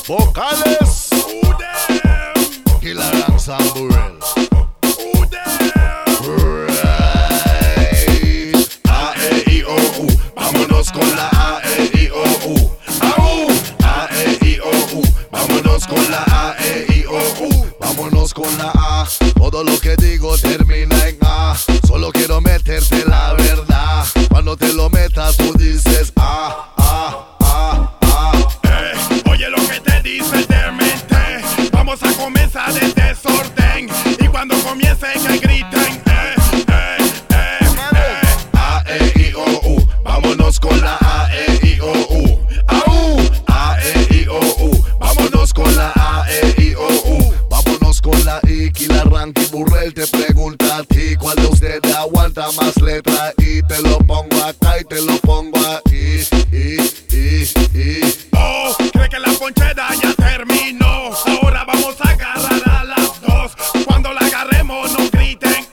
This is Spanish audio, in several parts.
vocales Killer and Sam Burrell. A-E-I-O-U, vámonos con la A-E-I-O-U. A-E-I-O-U, vámonos con la A-E-I-O-U. Vámonos con la A, todo lo que digo termina en A. Solo quiero meterte la verdad. Cuando te lo metas tú dices oye lo que te dice de mente. Vamos a comenzar el desorden. Y cuando comiencen que griten A-E-I-O-U, vámonos con la A-E-I-O-U. A-E-I-O-U, vámonos con la A-E-I-O-U. Vámonos con la I, Killer Ranky Burrell te pregunta a ti cuál de ustedes aguanta más letra I. Te lo pongo acá y te lo pongo ahí. Oh, cree que la ponchera ya terminó. Ahora vamos a agarrar a las dos. Cuando la agarremos no griten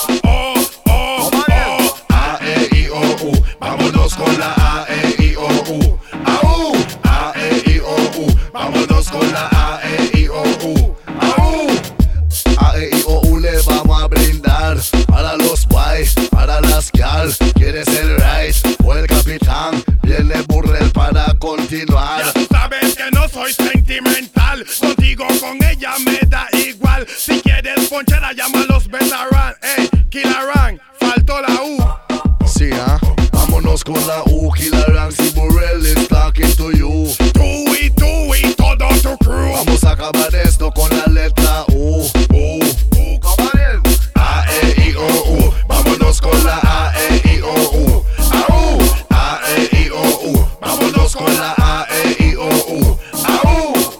A-E-I-O-U, vámonos con la A-E-I-O-U. A-E-I-O-U, vámonos con la A-E-I-O-U. A-E-I-O-U le vamos a brindar para los guay, para las gal. ¿Quieres el right o el capitán? Viene Burrell para continuar. Ya tú sabes que no soy sentimental. Contigo, con ella me da igual. Si quieres ponchera, llámalo